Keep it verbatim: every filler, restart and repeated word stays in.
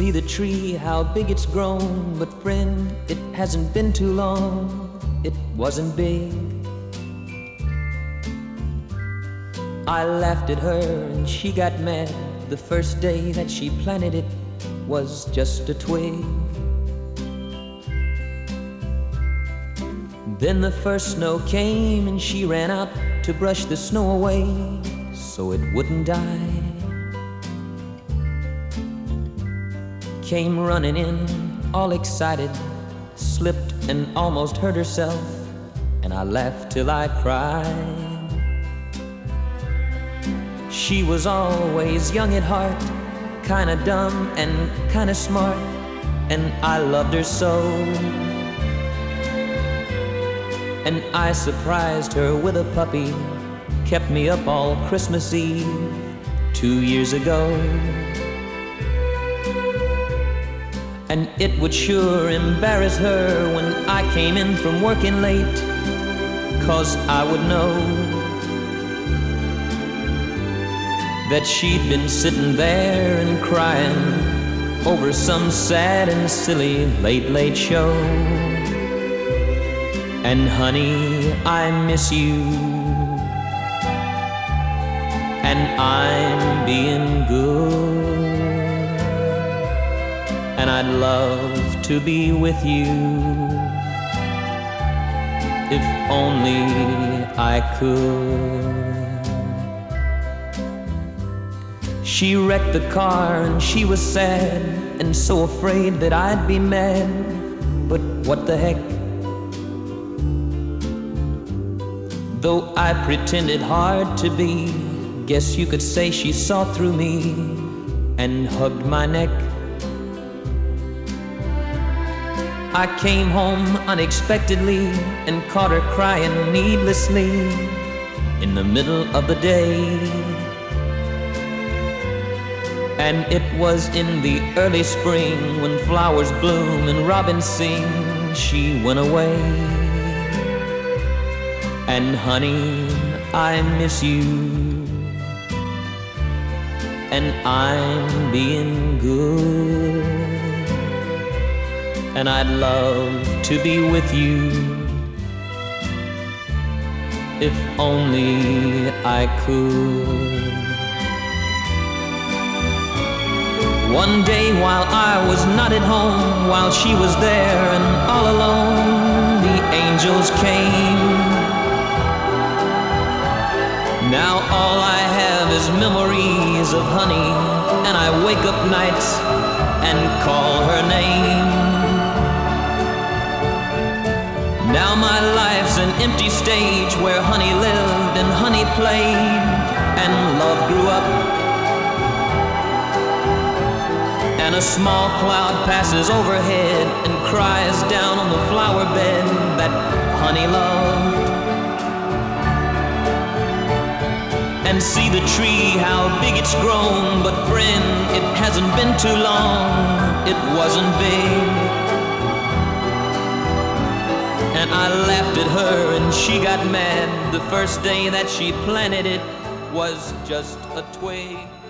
See the tree, how big it's grown. But friend, it hasn't been too long. It wasn't big. I laughed at her and she got mad. The first day that she planted it was just a twig. Then the first snow came and she ran out to brush the snow away so it wouldn't die. Came running in, all excited, slipped and almost hurt herself, and I laughed till I cried. She was always young at heart, kinda dumb and kinda smart, and I loved her so. And I surprised her with a puppy, kept me up all Christmas Eve two years ago. And it would sure embarrass her when I came in from working late, 'cause I would know that she'd been sitting there and crying over some sad and silly late, late show. And honey, I miss you, and I'm being good, and I'd love to be with you if only I could. She wrecked the car and she was sad and so afraid that I'd be mad, but what the heck? Though I pretended hard to be, guess you could say she saw through me and hugged my neck. I came home unexpectedly and caught her crying needlessly in the middle of the day. And it was in the early spring when flowers bloom and robins sing, she went away. And honey, I miss you, and I'm being good, and I'd love to be with you if only I could. One day while I was not at home, while she was there and all alone, the angels came. Now all I have is memories of honey, and I wake up nights and call her name. Now my life's an empty stage where honey lived and honey played and love grew up. And a small cloud passes overhead and cries down on the flower bed that honey loved. And see the tree, how big it's grown. But friend, it hasn't been too long. It wasn't big. And I laughed at her and she got mad. The first day that she planted it was just a twig.